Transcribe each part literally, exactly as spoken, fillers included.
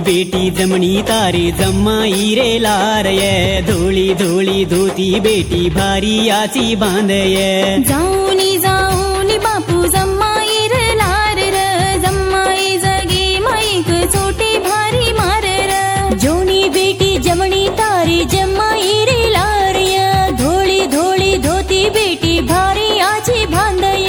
बेटी जमणी तारे जम्माई रे लारय धोळी धोळी धोती बेटी भारी याची बांधय जाऊनी जाऊनी बापू जम्माई रे लार र जम्माई जगी माईक छोटी भारी मार र जोनी बेटी जमणी तारे जम्माई रे लारय धोळी धोळी धोती बेटी भारी याची बांधय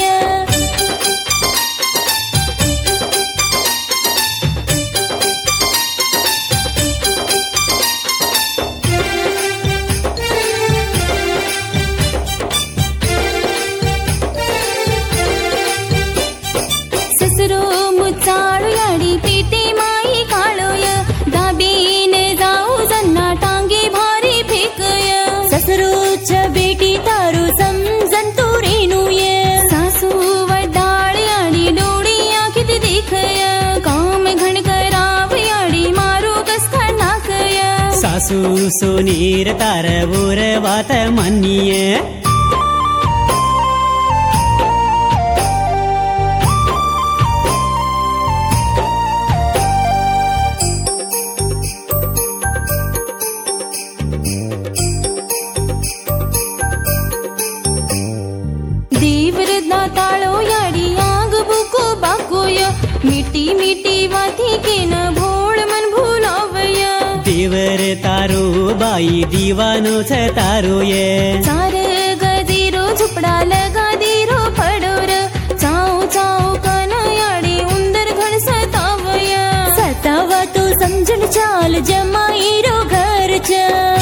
बेटी तारू समजन तू रेणूय सासू वडाळ याडी डोळी आखित देखय काम घण कराव याडी मारू कस नाकय सासू सोनेर तार बोर वात मान्य मीठी मीठी वाती के न भोळ मन भूलावय देवर तारो बाई दीवानो छ तारो ये चार गजीरो झुपडा लगा दीरो पडोर चाऊ चाऊ कन याडी उंदर घण सतावय सतावा तू समजन चाल जमाई रो घर च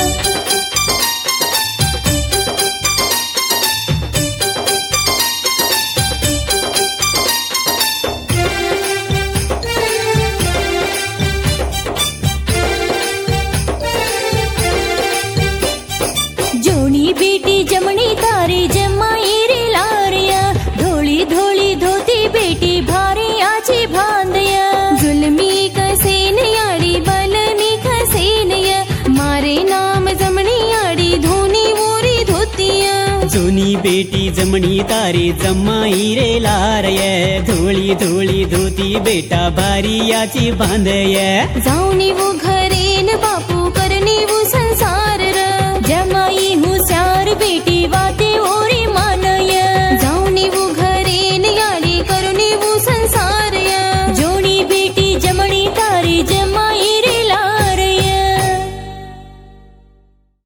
बेटी जमणी तारे जमाई रे लारिया धोळी धोळी धोती बेटी भारी आची भांदया जुलमी कसेन याडी बलनी कसेनय मारे नाम जमणी याडी धोनी मोरी धोतिया जोनी बेटी जमणी तारे जमाई रे लारय धोळी धोळी धोती बेटा भारी याची बांधय जाऊनी वो